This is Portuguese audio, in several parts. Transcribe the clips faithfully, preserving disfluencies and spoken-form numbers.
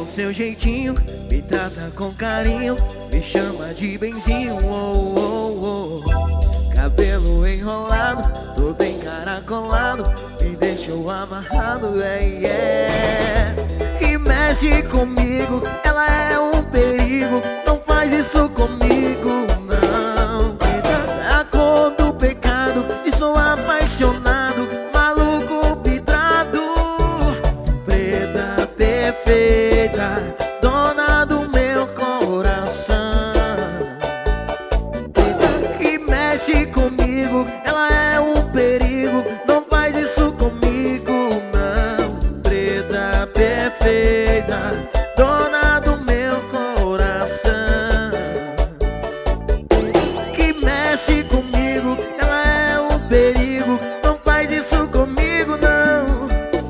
com seu jeitinho, me trata com carinho, me chama de benzinho, oh, oh, oh. Cabelo enrolado, todo encaracolado, me deixou amarrado, é, yeah, yeah. Que mexe comigo, ela é um perigo, não faz isso comigo, não. A cor do pecado, e sou apaixonado, maluco vidrado. Preta perfeita, dona do meu coração. Que mexe comigo, ela é um perigo, não faz isso comigo, não. Preta perfeita, dona do meu coração. Que mexe comigo, ela é um perigo, não faz isso comigo, não.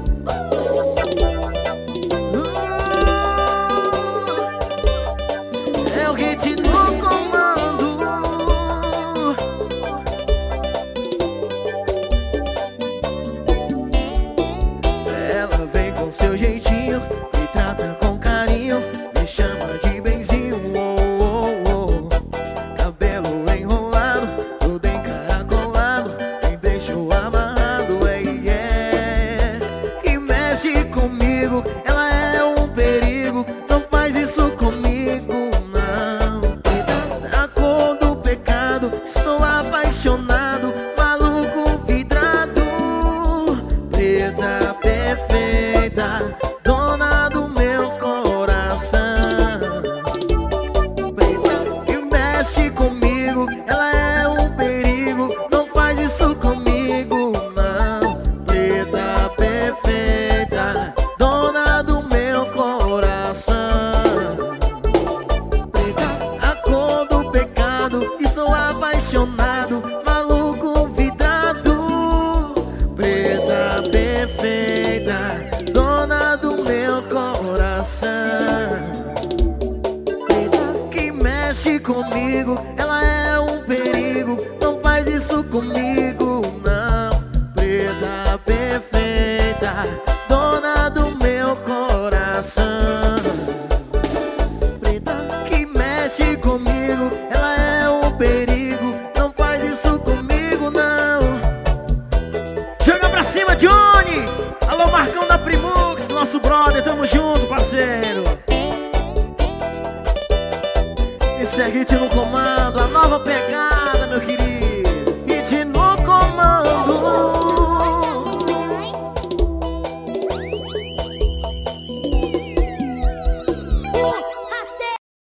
uh, É o hit no comando. Ela vem com seu jeitinho, me trata com carinho, me chama de benzinho, oh, oh, oh. Cabelo enrolado, todo encaracolado, me deixou amarrado, é, yeah. Que mexe comigo, ela é um perigo, não faz isso comigo, não. A cor do pecado, estou apaixonado, maluco vidrado. Preta perfeita, dona do meu coração. Preta que mexe comigo, ela é um perigo, não faz isso comigo, não. Preta perfeita, dona do meu coração. Preta, a cor do pecado, estou apaixonado, maluco vidrado. Preta perfeita, dona do meu coração. Preta que mexe comigo, ela é um perigo, não faz isso comigo, não. Preta perfeita, dona do meu coração. Preta que mexe comigo, ela é um perigo, não faz isso comigo, não. Joga pra cima, Johnny! Alô, Marcão da Primux, nosso brother, tamo junto, parceiro. Esse é hit no comando, a nova pegada, meu querido.